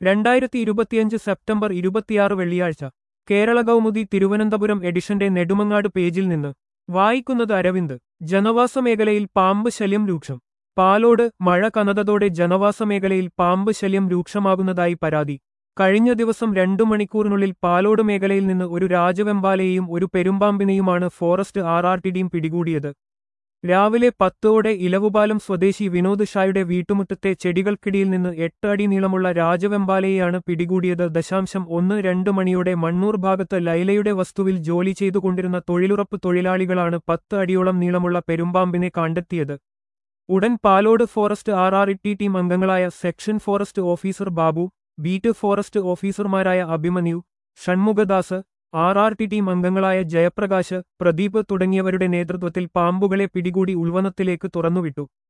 2025 September 26 വെള്ളിയാഴ്ച കേരള കൗമുദി തിരുവനന്തപുരം എഡിഷന്റെ നെടുമങ്ങാട് പേജിൽ നിന്ന് വായിക്കുന്നത് അരവിന്ദ്. ജനവാസ മേഖലയിൽ പാമ്പ് ശല്യം രൂക്ഷം. പാലോട്. മഴ കനതതോടെ ജനവാസ മേഖലയിൽ പാമ്പ് ശല്യം രൂക്ഷമാകുന്നതായി പരാതി. കഴിഞ്ഞ ദിവസം 2 മണിക്കൂറിനുള്ളിൽ പാലോട് മേഖലയിൽ നിന്ന് ഒരു രാജവെമ്പാലയെയും ഒരു പെരുമ്പാമ്പിനെയുമാണ് ഫോറസ്റ്റ് ടീം പിടികൂടിയത്. രാവിലെ 10ഓടെ ഇലവുപാലം സ്വദേശി വിനോദ് ഷായുടെ വീട്ടുമുറ്റത്തെ ചെടികൾക്കിടയിൽ നിന്ന് 8 അടി നീളമുള്ള രാജവെമ്പാലയെയാണ് പിടികൂടിയത്. 1:02 മണിയോടെ മണ്ണൂർ ഭാഗത്ത് ലൈലയുടെ വസ്തുവിൽ ജോലി ചെയ്തുകൊണ്ടിരുന്ന തൊഴിലുറപ്പ് തൊഴിലാളികളാണ് 10 അടിയോളം നീളമുള്ള പെരുമ്പാമ്പിനെ കണ്ടെത്തിയത്. ഉടൻ പാലോട് ഫോറസ്റ്റ് ടീം അംഗങ്ങളായ section forest officer Babu, beat forest ഓഫീസർമാരായ അഭിമന്യു, ഷൺമുഖദാസ്, ടീം അംഗങ്ങളായ ജയപ്രകാശ്, പ്രദീപ് തുടങ്ങിയവരുടെ നേതൃത്വത്തിൽ പാമ്പുകളെ പിടികൂടി ഉൾവനത്തിലേക്ക് തുറന്നുവിട്ടു.